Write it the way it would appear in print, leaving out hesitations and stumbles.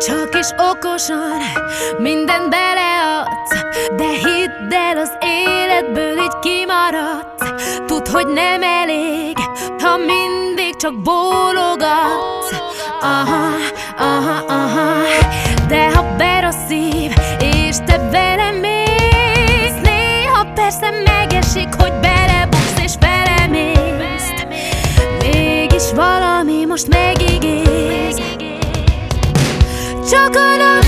Csak is okosan mindent beleadsz, de hidd el, az életből így kimaradsz. Tudd, hogy nem elég, ha mindig csak bólogatsz. Aha, aha, aha. De ha ber a szív, és te velem mész, néha persze megesik, hogy belebuksz és felemész. Mégis valami most megígér, csak a